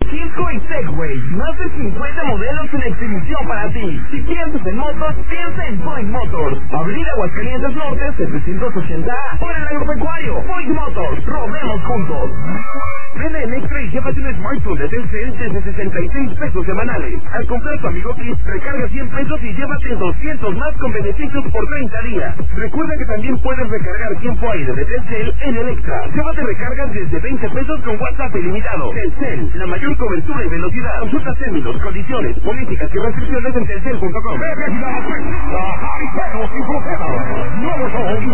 Kisco y Segway. Más de 50 modelos en exhibición para ti. Si piensas en motos, piensa en Point Motors. Avenida Aguascalientes Norte, 780A. Por el agropecuario. Point Motors. Rodemos juntos. Ven en Extra y llévate un smartphone de Telcel desde 66 pesos semanales. Al comprar tu Amigo Kit, recarga 100 pesos y llévate 200 más con beneficios por 30 días. Recuerda que también puedes recargar tiempo aire de Telcel en el Extra. Llévate recargas desde 20 pesos con WhatsApp ilimitado. Telcel, la mayor cobertura y velocidad. Consulta términos, condiciones, políticas y restricciones en telcel.com.